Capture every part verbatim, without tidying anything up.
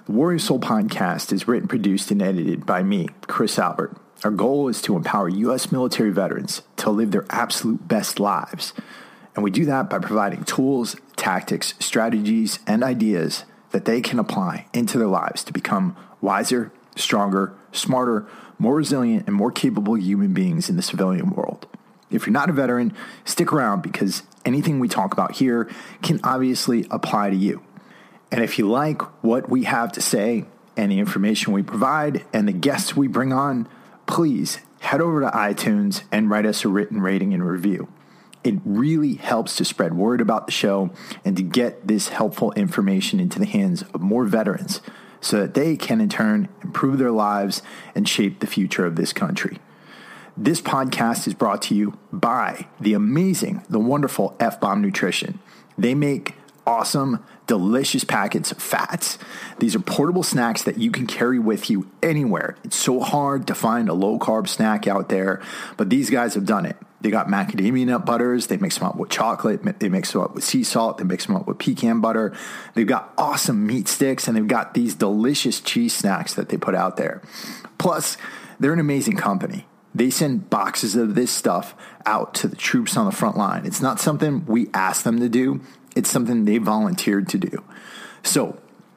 The Warrior Soul podcast is written, produced, and edited by me, Chris Albert. Our goal is to empower U S military veterans to live their absolute best lives. And we do that by providing tools, tactics, strategies, and ideas that they can apply into their lives to become wiser, stronger, smarter, more resilient, and more capable human beings in the civilian world. If you're not a veteran, stick around because anything we talk about here can obviously apply to you. And if you like what we have to say and the information we provide and the guests we bring on, please head over to iTunes and write us a written rating and review. It really helps to spread word about the show and to get this helpful information into the hands of more veterans so that they can in turn improve their lives and shape the future of this country. This podcast is brought to you by the amazing, the wonderful F-Bomb Nutrition. They make awesome, delicious packets of fats. These are portable snacks that you can carry with you anywhere. It's so hard to find a low-carb snack out there, but these guys have done it. They got macadamia nut butters. They mix them up with chocolate. They mix them up with sea salt. They mix them up with pecan butter. They've got awesome meat sticks, and they've got these delicious cheese snacks that they put out there. Plus, they're an amazing company. They send boxes of this stuff out to the troops on the front line. It's not something we ask them to do. It's something they volunteered to do. So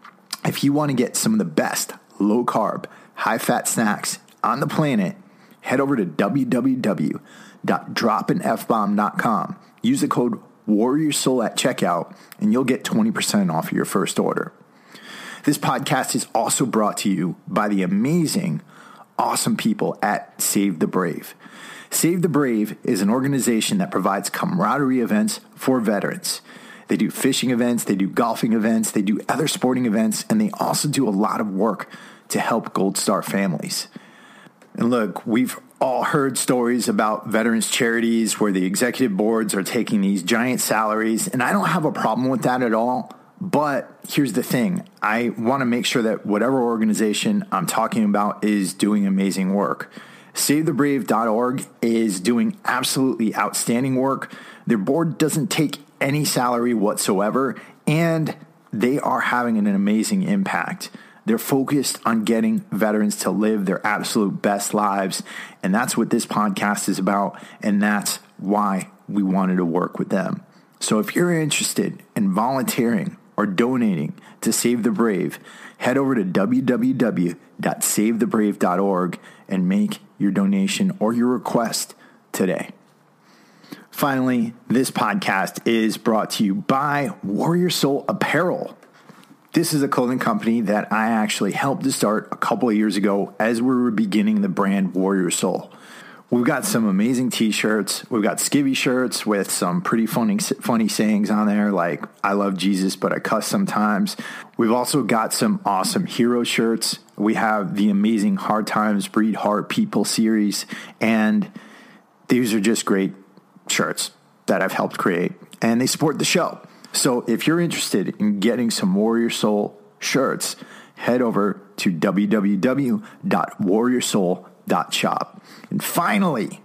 if you want to get some of the best low-carb, high-fat snacks on the planet, head over to w w w dot drop an f bomb dot com. Use the code WarriorSoul at checkout, and you'll get twenty percent off your first order. This podcast is also brought to you by the amazing, awesome people at Save the Brave. Save the Brave is an organization that provides camaraderie events for veterans. They do fishing events, they do golfing events, they do other sporting events, and they also do a lot of work to help Gold Star families. And look, we've all heard stories about veterans charities where the executive boards are taking these giant salaries, and I don't have a problem with that at all. But here's the thing. I want to make sure that whatever organization I'm talking about is doing amazing work. save the brave dot org is doing absolutely outstanding work. Their board doesn't take any salary whatsoever, and they are having an amazing impact. They're focused on getting veterans to live their absolute best lives, and that's what this podcast is about, and that's why we wanted to work with them. So if you're interested in volunteering or donating to Save the Brave, head over to w w w dot save the brave dot org and make your donation or your request today. Finally, this podcast is brought to you by Warrior Soul Apparel. This is a clothing company that I actually helped to start a couple of years ago as we were beginning the brand Warrior Soul. We've got some amazing t-shirts. We've got skivvy shirts with some pretty funny funny sayings on there, like, I love Jesus, but I cuss sometimes. We've also got some awesome hero shirts. We have the amazing Hard Times Breed Heart People series, and these are just great shirts that I've helped create, and they support the show. So if you're interested in getting some Warrior Soul shirts, head over to w w w dot warrior soul dot shop. And finally,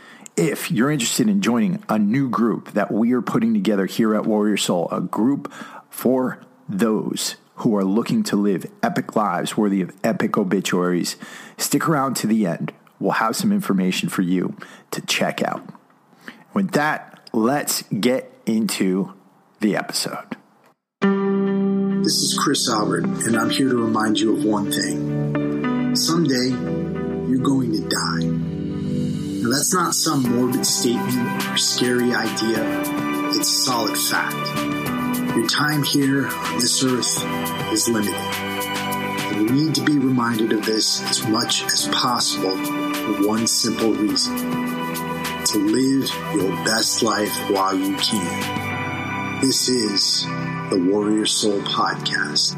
if you're interested in joining a new group that we are putting together here at Warrior Soul, a group for those who are looking to live epic lives worthy of epic obituaries, stick around to the end. We'll have some information for you to check out. With that, let's get into the episode. This is Chris Albert, and I'm here to remind you of one thing. Someday, you're going to die. Now, that's not some morbid statement or scary idea. It's solid fact. Your time here on this earth is limited. And you need to be reminded of this as much as possible for one simple reason: to live your best life while you can. This is the Warrior Soul Podcast.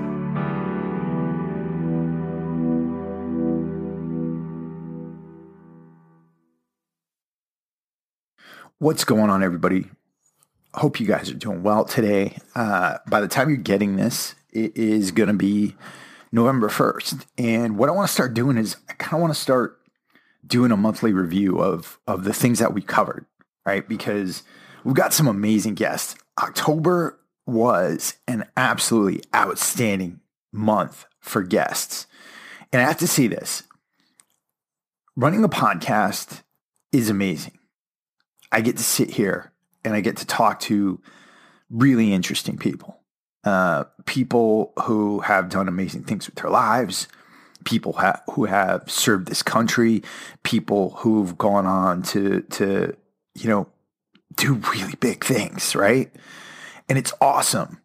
What's going on, everybody? Hope you guys are doing well today. Uh, by the time you're getting this, it is going to be November first. And what I want to start doing is I kind of want to start doing a monthly review of, of the things that we covered, right? Because we've got some amazing guests. October was an absolutely outstanding month for guests. And I have to say this, running a podcast is amazing. I get to sit here and I get to talk to really interesting people, uh, people who have done amazing things with their lives, people ha- who have served this country, people who've gone on to, to, you know, do really big things, right? And it's awesome.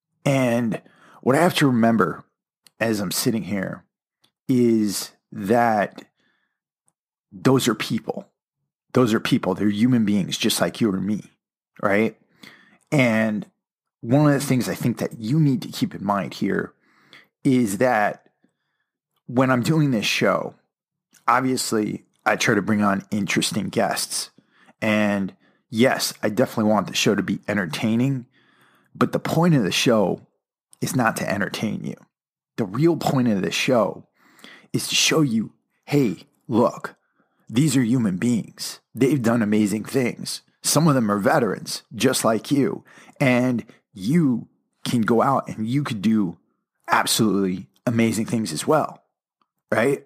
And what I have to remember as I'm sitting here is that those are people. Those are people. They're human beings just like you or me, right? And one of the things I think that you need to keep in mind here is that when I'm doing this show, obviously I try to bring on interesting guests. And yes, I definitely want the show to be entertaining, but the point of the show is not to entertain you. The real point of the show is to show you, hey, look, these are human beings. They've done amazing things. Some of them are veterans, just like you. And you can go out and you could do absolutely amazing things as well, right?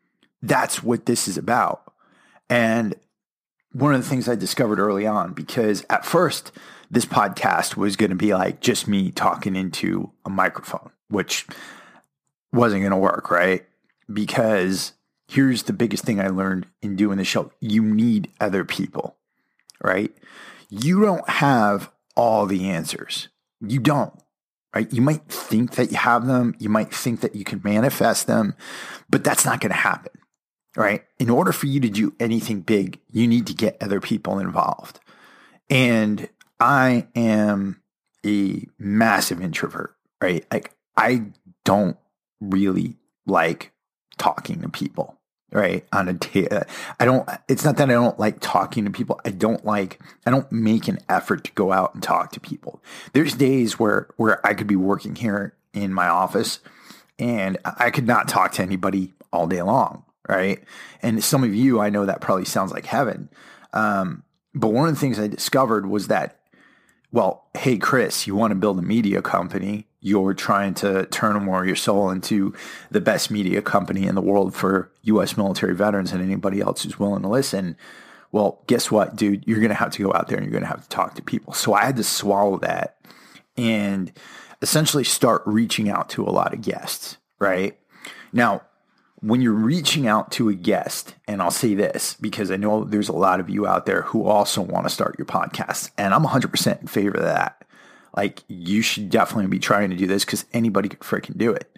That's what this is about. And one of the things I discovered early on, because at first this podcast was going to be like just me talking into a microphone, which wasn't going to work, right? Because here's the biggest thing I learned in doing the show. You need other people, right? You don't have all the answers. You don't, right? You might think that you have them. You might think that you can manifest them, but that's not going to happen, right? In order for you to do anything big, you need to get other people involved. And I am a massive introvert, right? Like I don't really like talking to people. Right. On a day, I don't, it's not that I don't like talking to people. I don't like, I don't make an effort to go out and talk to people. There's days where, where I could be working here in my office and I could not talk to anybody all day long. Right. And some of you, I know that probably sounds like heaven. Um, but one of the things I discovered was that, well, hey, Chris, you want to build a media company. You're trying to turn Warrior Soul into the best media company in the world for U S military veterans and anybody else who's willing to listen. Well, guess what, dude? You're going to have to go out there and you're going to have to talk to people. So I had to swallow that and essentially start reaching out to a lot of guests, right? Now, when you're reaching out to a guest, and I'll say this because I know there's a lot of you out there who also want to start your podcast, and I'm one hundred percent in favor of that. Like, you should definitely be trying to do this because anybody could freaking do it.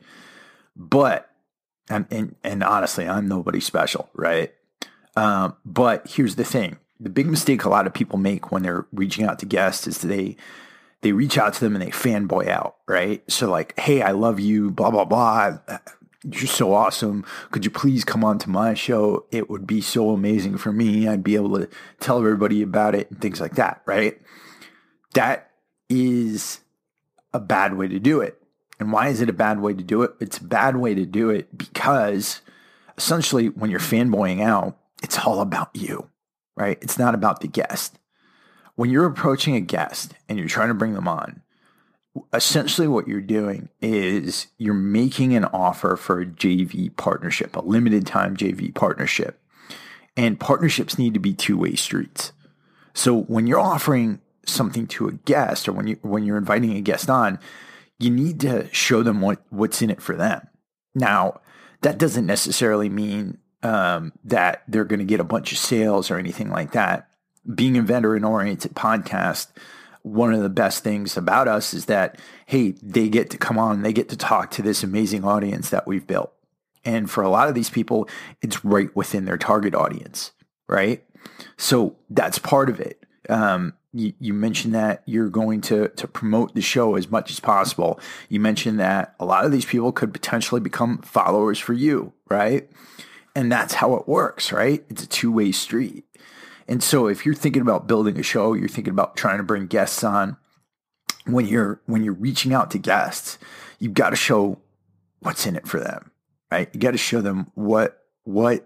But, and, and, and honestly, I'm nobody special, right? Um, but here's the thing. The big mistake a lot of people make when they're reaching out to guests is they they reach out to them and they fanboy out, right? So like, hey, I love you, blah, blah, blah. You're so awesome. Could you please come on to my show? It would be so amazing for me. I'd be able to tell everybody about it and things like that, right? That is a bad way to do it. And why is it a bad way to do it? It's a bad way to do it because essentially when you're fanboying out, it's all about you, right? It's not about the guest. When you're approaching a guest and you're trying to bring them on, essentially what you're doing is you're making an offer for a J V partnership, a limited time J V partnership. And partnerships need to be two-way streets. So when you're offering something to a guest or when you when you're inviting a guest on, you need to show them what, what's in it for them. Now, that doesn't necessarily mean um, that they're going to get a bunch of sales or anything like that. Being a veteran-oriented podcast, one of the best things about us is that, hey, they get to come on, they get to talk to this amazing audience that we've built. And for a lot of these people, it's right within their target audience, right? So that's part of it. Um, you, you mentioned that you're going to, to promote the show as much as possible. You mentioned that a lot of these people could potentially become followers for you, right? And that's how it works, right? It's a two-way street. And so if you're thinking about building a show, you're thinking about trying to bring guests on, when you're when you're reaching out to guests, you've got to show what's in it for them, right? You got to show them what what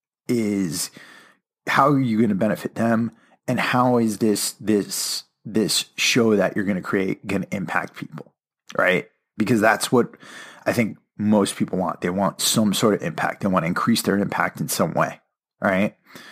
is, how are you going to benefit them, and how is this this this show that you're going to create going to impact people, right? Because that's what I think most people want. They want some sort of impact. They want to increase their impact in some way. All right.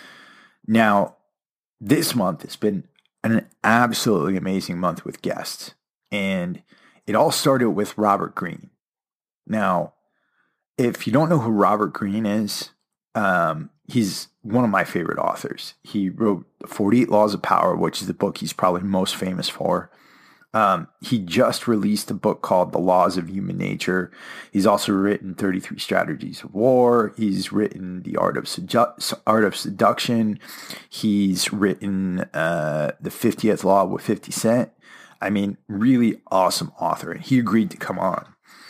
Now, this month has been an absolutely amazing month with guests. And it all started with Robert Greene. Now, if you don't know who Robert Greene is, um, he's one of my favorite authors. He wrote forty-eight Laws of Power, which is the book he's probably most famous for. Um, he just released a book called The Laws of Human Nature. He's also written thirty-three Strategies of War. He's written The Art of, Sedu- Art of Seduction. He's written uh, The fiftieth Law with fifty Cent. I mean, really awesome author. And he agreed to come on.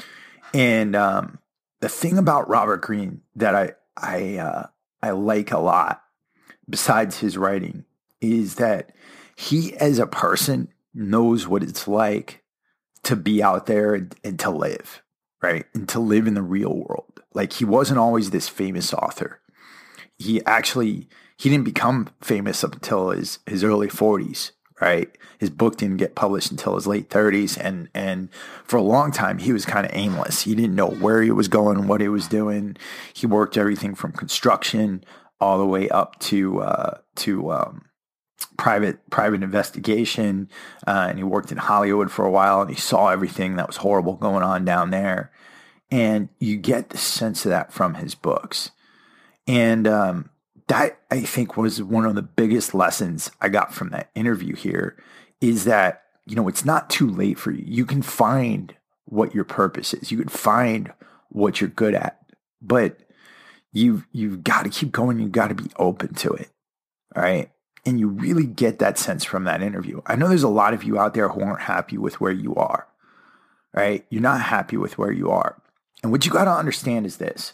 And um, the thing about Robert Greene that I I uh, I like a lot, besides his writing, is that he, as a person, knows what it's like to be out there and, and to live, right? And to live in the real world. Like, he wasn't always this famous author. He actually, he didn't become famous up until his, his early forties, right? His book didn't get published until his late thirties. And, and for a long time, he was kind of aimless. He didn't know where he was going, what he was doing. He worked everything from construction all the way up to, uh, to, um, private private investigation, uh, and he worked in Hollywood for a while, and he saw everything that was horrible going on down there. And you get the sense of that from his books. And um, that, I think, was one of the biggest lessons I got from that interview here, is that, you know, it's not too late for you. You can find what your purpose is. You can find what you're good at, but you've, you've got to keep going. You've got to be open to it. All right. And you really get that sense from that interview. I know there's a lot of you out there who aren't happy with where you are, right? You're not happy with where you are. And what you got to understand is this.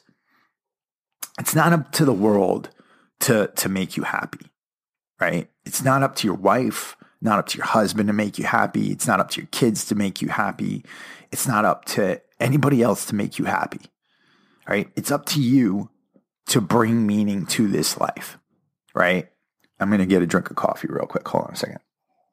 It's not up to the world to, to make you happy, right? It's not up to your wife, not up to your husband to make you happy. It's not up to your kids to make you happy. It's not up to anybody else to make you happy, right? It's up to you to bring meaning to this life, right? I'm going to get a drink of coffee real quick. Hold on a second.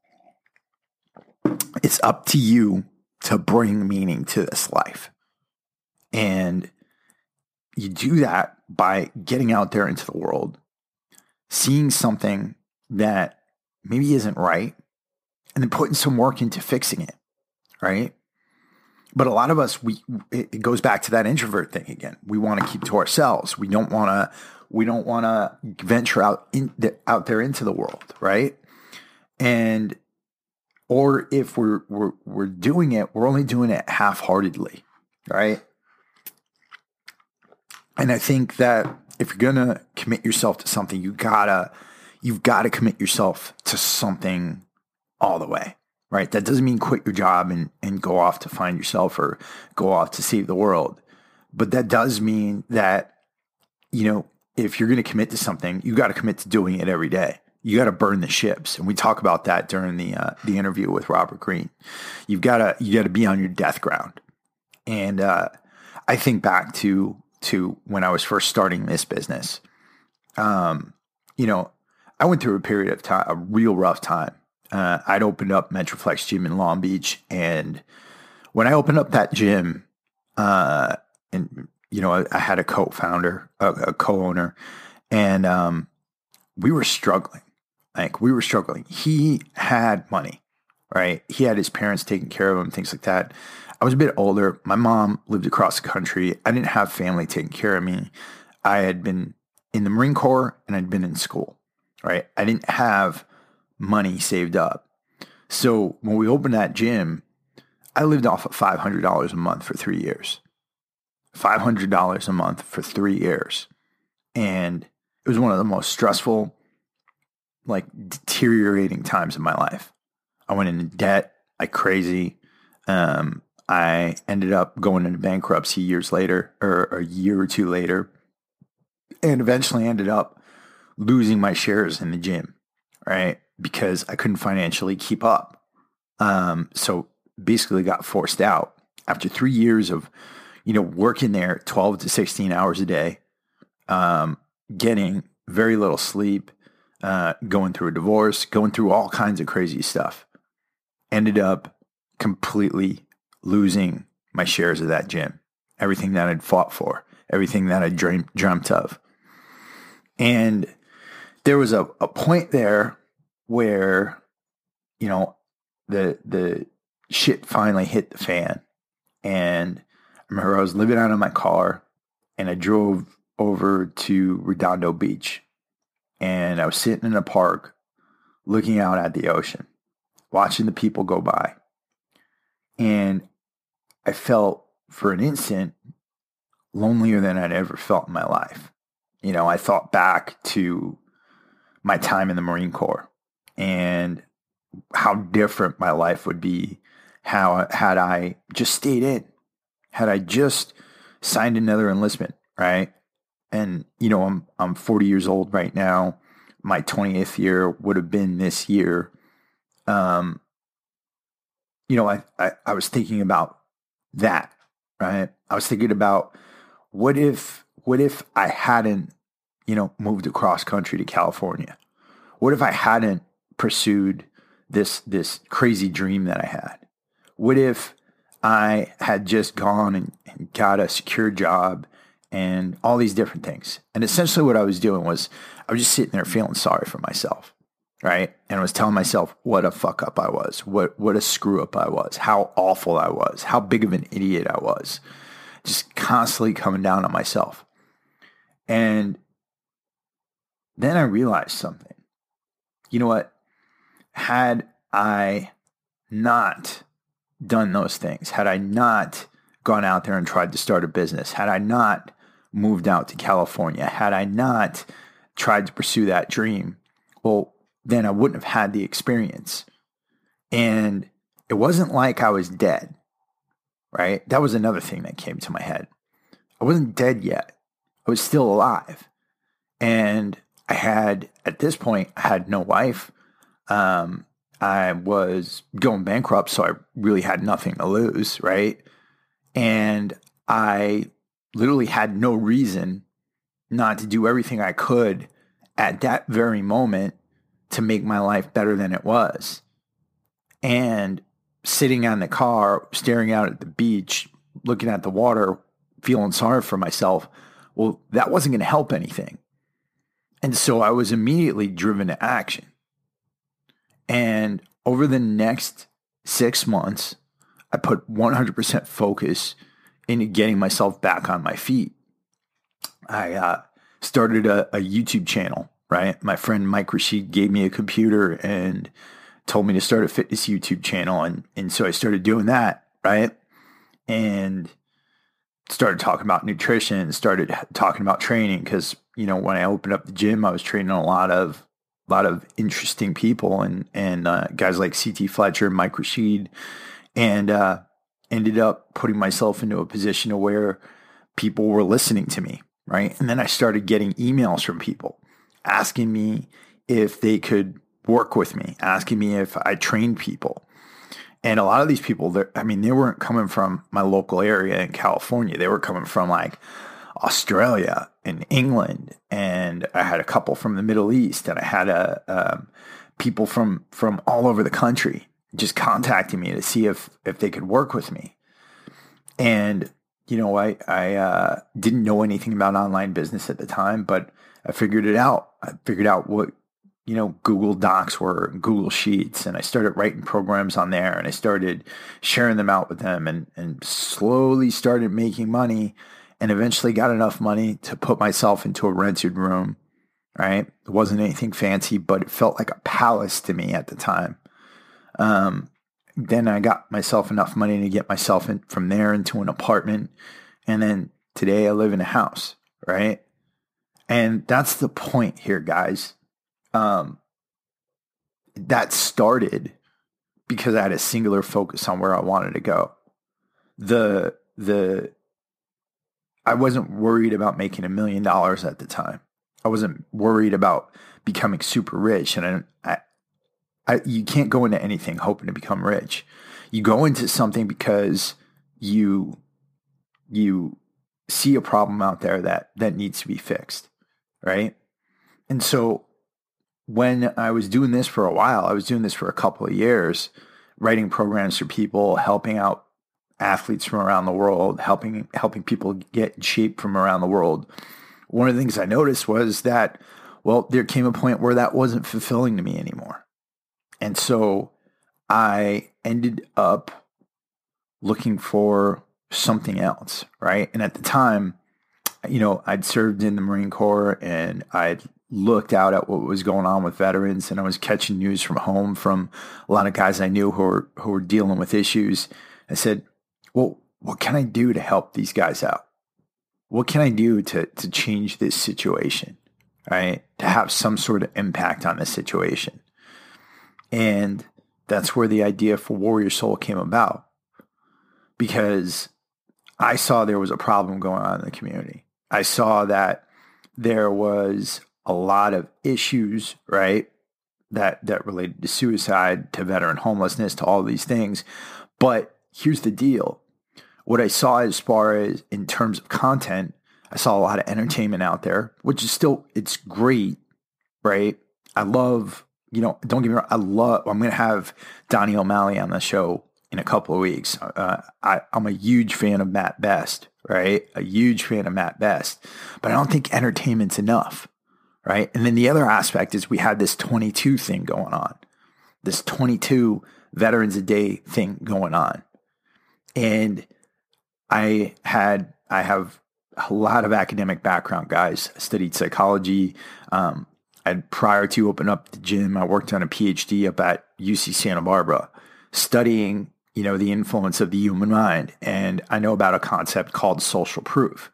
It's up to you to bring meaning to this life. And you do that by getting out there into the world, seeing something that maybe isn't right, and then putting some work into fixing it, right? But a lot of us, we it goes back to that introvert thing again. We want to keep to ourselves. We don't want to we don't want to venture out in the, out there into the world, right? And or if we're we're we're doing it, we're only doing it half-heartedly, right? And I think that if you're gonna commit yourself to something, you gotta you've got to commit yourself to something all the way. Right? That doesn't mean quit your job and, and go off to find yourself or go off to save the world. But that does mean that, you know, if you're going to commit to something, you got to commit to doing it every day. You got to burn the ships. And we talk about that during the uh, the interview with Robert Greene. You've got to you got to be on your death ground. And uh, I think back to to when I was first starting this business. Um, you know, I went through a period of time, a real rough time. Uh, I'd opened up Metroflex Gym in Long Beach, and when I opened up that gym, uh, and you know, I, I had a co-founder, a, a co-owner, and um, we were struggling. Like we were struggling. He had money, right? He had his parents taking care of him, things like that. I was a bit older. My mom lived across the country. I didn't have family taking care of me. I had been in the Marine Corps and I'd been in school, right? I didn't have money saved up. So when we opened that gym, I lived off of five hundred dollars a month for three years. five hundred dollars a month for three years. And it was one of the most stressful, like deteriorating times of my life. I went into debt like crazy. Um, I ended up going into bankruptcy years later, or a year or two later, and eventually ended up losing my shares in the gym, right? Because I couldn't financially keep up. Um, so basically got forced out after three years of, you know, working there twelve to sixteen hours a day, um, getting very little sleep, uh, going through a divorce, going through all kinds of crazy stuff. Ended up completely losing my shares of that gym. everything that I'd fought for, everything that I dreamed, dreamt of. And there was a, a point there where, you know, the the shit finally hit the fan. And I remember I was living out of my car, and I drove over to Redondo Beach. And I was sitting in a park looking out at the ocean, watching the people go by. And I felt for an instant lonelier than I'd ever felt in my life. You know, I thought back to my time in the Marine Corps and how different my life would be how had I just stayed in, had I just signed another enlistment, right? And, you know, I'm I'm forty years old right now. My twentieth year would have been this year. Um, you know, I, I, I was thinking about that, right? I was thinking about what if what if I hadn't, you know, moved across country to California? What if I hadn't pursued this this crazy dream that I had? What if I had just gone and, and got a secure job and all these different things? And essentially what I was doing was I was just sitting there feeling sorry for myself, right? And I was telling myself what a fuck up I was, what what a screw up I was, how awful I was, how big of an idiot I was, just constantly coming down on myself. And then I realized something. You know what? Had I not done those things, had I not gone out there and tried to start a business, had I not moved out to California, had I not tried to pursue that dream, well, then I wouldn't have had the experience. And it wasn't like I was dead, right? That was another thing that came to my head. I wasn't dead yet. I was still alive. And I had, at this point, I had no wife. Um, I was going bankrupt, so I really had nothing to lose, right? And I literally had no reason not to do everything I could at that very moment to make my life better than it was. And sitting on the car, staring out at the beach, looking at the water, feeling sorry for myself, well, that wasn't going to help anything. And so I was immediately driven to action. And over the next six months, I put one hundred percent focus into getting myself back on my feet. I uh, started a, a YouTube channel, right? My friend Mike Rashid gave me a computer and told me to start a fitness YouTube channel. And, and so I started doing that, right? And started talking about nutrition, started talking about training. Because, you know, when I opened up the gym, I was training a lot of a lot of interesting people and, and uh, guys like C T Fletcher, Mike Rashid, and uh, ended up putting myself into a position where people were listening to me, right? And then I started getting emails from people asking me if they could work with me, asking me if I trained people. And a lot of these people, I mean, they weren't coming from my local area in California. They were coming from like Australia and England. And I had a couple from the Middle East, and I had a, um, people from, from all over the country just contacting me to see if, if they could work with me. And, you know, I, I uh, didn't know anything about online business at the time, but I figured it out. I figured out what, you know, Google Docs were, Google Sheets, and I started writing programs on there, and I started sharing them out with them, and, and slowly started making money, and eventually got enough money to put myself into a rented room, right? It wasn't anything fancy, but it felt like a palace to me at the time. Um, then I got myself enough money to get myself in, from there into an apartment, and then today I live in a house, right? And that's the point here, guys. Um, that started because I had a singular focus on where I wanted to go. The, the, I wasn't worried about making a million dollars at the time. I wasn't worried about becoming super rich. And I, I, I, you can't go into anything hoping to become rich. You go into something because you, you see a problem out there that, that needs to be fixed. Right. And so when I was doing this for a while, I was doing this for a couple of years, writing programs for people, helping out athletes from around the world, helping helping people get in shape from around the world, one of the things I noticed was that, well, there came a point where that wasn't fulfilling to me anymore. And so I ended up looking for something else, right? And at the time, you know, I'd served in the Marine Corps and I'd looked out at what was going on with veterans, and I was catching news from home from a lot of guys I knew who were, who were dealing with issues. I said, well, what can I do to help these guys out? What can I do to, to change this situation, right? To have some sort of impact on this situation. And that's where the idea for Warrior Soul came about, because I saw there was a problem going on in the community. I saw that there was a lot of issues, right, that that related to suicide, to veteran homelessness, to all these things. But here's the deal. What I saw as far as in terms of content, I saw a lot of entertainment out there, which is still, it's great, right? I love, you know, don't get me wrong, I love, I'm going to have Donnie O'Malley on the show in a couple of weeks. Uh, I, I'm a huge fan of Matt Best, right? A huge fan of Matt Best. But I don't think entertainment's enough, right? And then the other aspect is we had this twenty-two thing going on, this twenty-two Veterans a Day thing going on. And I had, I have a lot of academic background, guys. I studied psychology. Um, and prior to opening up the gym, I worked on a P H D up at U C Santa Barbara, studying, you know, the influence of the human mind. And I know about a concept called social proof.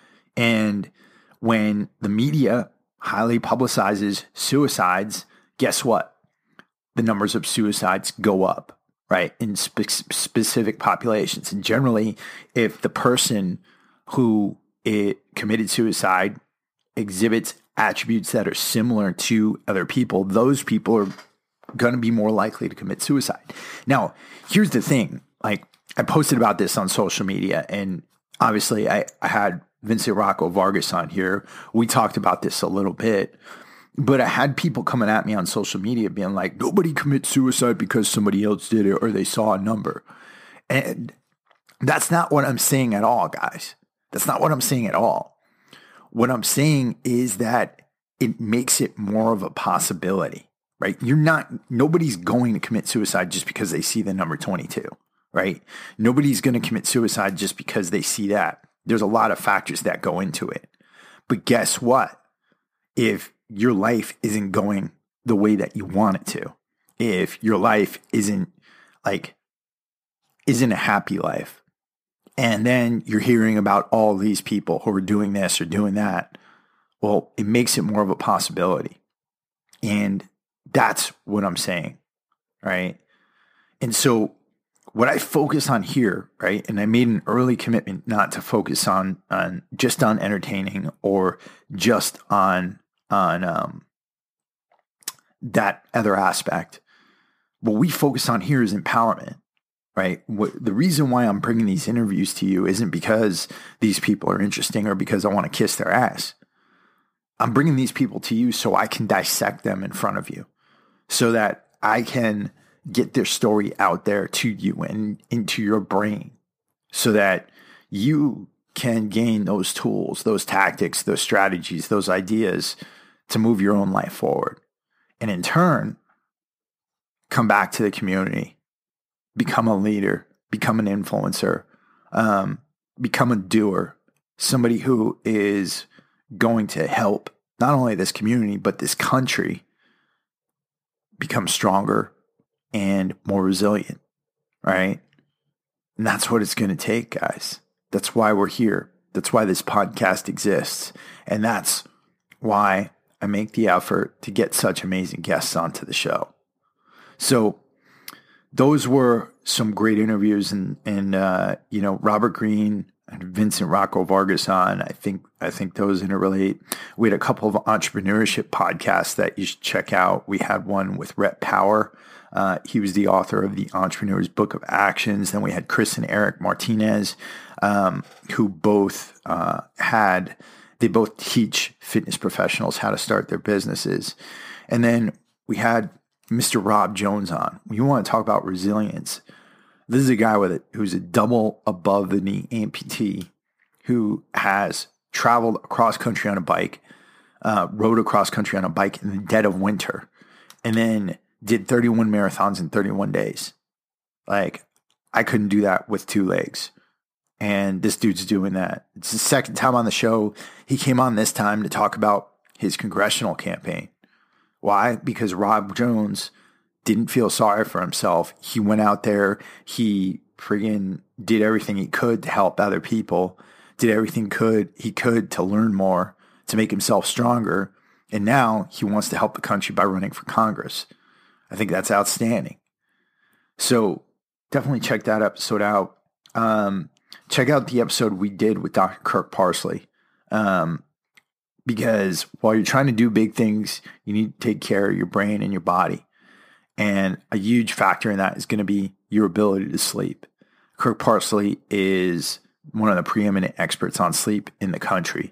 And when the media highly publicizes suicides, guess what? The numbers of suicides go up, right, in spe- specific populations. And generally, if the person who it committed suicide exhibits attributes that are similar to other people, those people are going to be more likely to commit suicide. Now, here's the thing. Like, I posted about this on social media, and obviously I, I had Vincent Rocco Vargas on here. We talked about this a little bit, but I had people coming at me on social media being like, nobody commits suicide because somebody else did it or they saw a number. And that's not what I'm saying at all, guys. That's not what I'm saying at all. What I'm saying is that it makes it more of a possibility, right? You're not, nobody's going to commit suicide just because they see the number twenty-two, right? Nobody's going to commit suicide just because they see that. There's a lot of factors that go into it. But guess what? If your life isn't going the way that you want it to, if your life isn't like, isn't a happy life, and then you're hearing about all these people who are doing this or doing that, well, it makes it more of a possibility. And that's what I'm saying, right? And so what I focus on here, right, and I made an early commitment not to focus on on just on entertaining or just on on um, that other aspect. What we focus on here is empowerment, right? What, the reason why I'm bringing these interviews to you isn't because these people are interesting or because I want to kiss their ass. I'm bringing these people to you so I can dissect them in front of you, so that I can get their story out there to you and into your brain, so that you can gain those tools, those tactics, those strategies, those ideas to move your own life forward. And in turn, come back to the community, become a leader, become an influencer, um, become a doer, somebody who is going to help not only this community, but this country become stronger and more resilient, right? And that's what it's going to take, guys. That's why we're here. That's why this podcast exists. And that's why I make the effort to get such amazing guests onto the show. So those were some great interviews, and, and uh, you know, Robert Greene and Vincent Rocco Vargas on. I think I think those interrelate. We had a couple of entrepreneurship podcasts that you should check out. We had one with Rhett Power. Uh, he was the author of the Entrepreneur's Book of Actions. Then we had Chris and Eric Martinez, um, who both uh, had, they both teach fitness professionals how to start their businesses. And then we had Mister Rob Jones on. You want to talk about resilience. This is a guy with it who's a double above the knee amputee who has traveled across country on a bike, uh, rode across country on a bike in the dead of winter, and then did thirty-one marathons in thirty-one days. Like, I couldn't do that with two legs. And this dude's doing that. It's the second time on the show. He came on this time to talk about his congressional campaign. Why? Because Rob Jones didn't feel sorry for himself. He went out there. He friggin' did everything he could to help other people. Did everything could he could to learn more, to make himself stronger. And now he wants to help the country by running for Congress. I think that's outstanding. So definitely check that episode out. Um, check out the episode we did with Doctor Kirk Parsley. Um, because while you're trying to do big things, you need to take care of your brain and your body. And a huge factor in that is going to be your ability to sleep. Kirk Parsley is one of the preeminent experts on sleep in the country.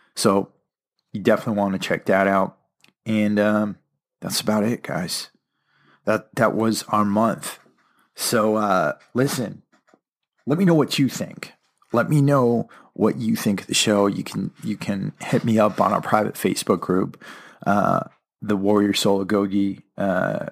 So you definitely want to check that out. And um, that's about it, guys. That that was our month. So uh, listen, let me know what you think. Let me know what you think of the show. You can you can hit me up on our private Facebook group, uh, the Warrior Soul Agoge uh,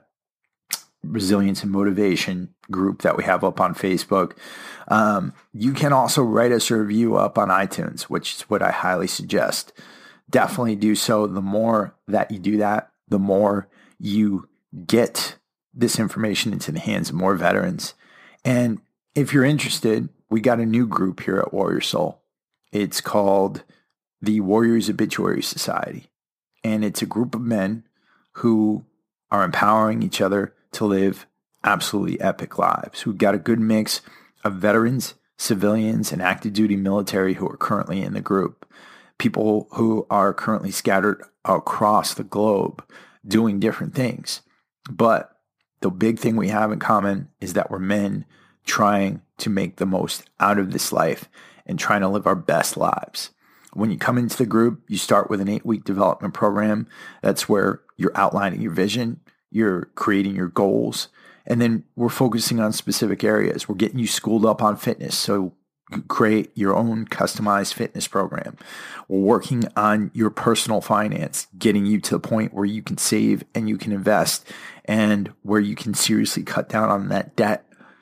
Resilience and Motivation group that we have up on Facebook. Um, you can also write us a review up on iTunes, which is what I highly suggest. Definitely do so. The more that you do that, the more you get this information into the hands of more veterans. And if you're interested, we got a new group here at Warrior Soul. It's called the Warriors Obituary Society. And it's a group of men who are empowering each other to live absolutely epic lives, who got a good mix of veterans, civilians, and active duty military who are currently in the group. People who are currently scattered across the globe doing different things. But the big thing we have in common is that we're men trying to make the most out of this life and trying to live our best lives. When you come into the group, you start with an eight-week development program. That's where you're outlining your vision, you're creating your goals, and then we're focusing on specific areas. We're getting you schooled up on fitness, so you create your own customized fitness program. We're working on your personal finance, getting you to the point where you can save and you can invest and where you can seriously cut down on that debt.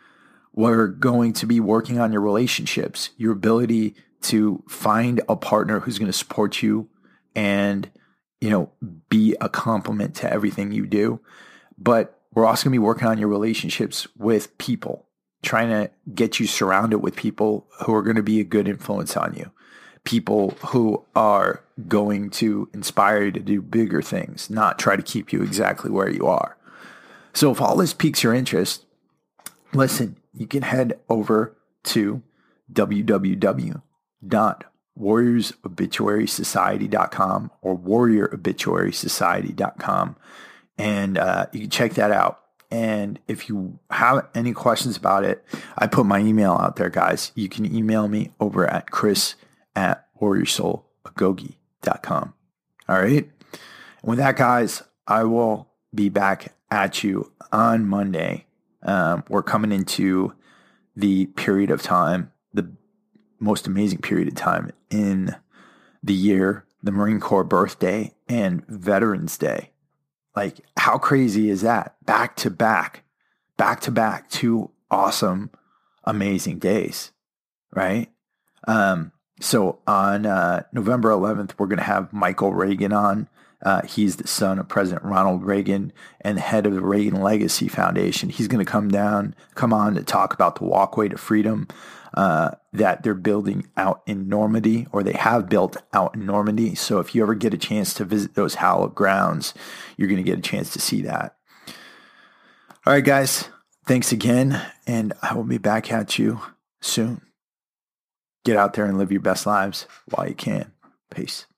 We're going to be working on your relationships, your ability to find a partner who's going to support you and, you know, be a complement to everything you do. But we're also going to be working on your relationships with people, trying to get you surrounded with people who are going to be a good influence on you, people who are going to inspire you to do bigger things, not try to keep you exactly where you are. So if all this piques your interest, listen, you can head over to w w w dot warriors obituary society dot com or warrior obituary society dot com, and uh, you can check that out. And if you have any questions about it, I put my email out there, guys. You can email me over at chris at warrior soul agoge dot com. All right. And with that, guys, I will be back at you on Monday. Um, we're coming into the period of time, the most amazing period of time in the year, the Marine Corps birthday and Veterans Day. Like, how crazy is that? Back to back, back to back, two awesome, amazing days, right? Um, so on uh, November eleventh, we're going to have Michael Reagan on. Uh, he's the son of President Ronald Reagan and the head of the Reagan Legacy Foundation. He's going to come down, come on to talk about the walkway to freedom uh, that they're building out in Normandy, or they have built out in Normandy. So if you ever get a chance to visit those hallowed grounds, you're going to get a chance to see that. All right, guys, thanks again, and I will be back at you soon. Get out there and live your best lives while you can. Peace.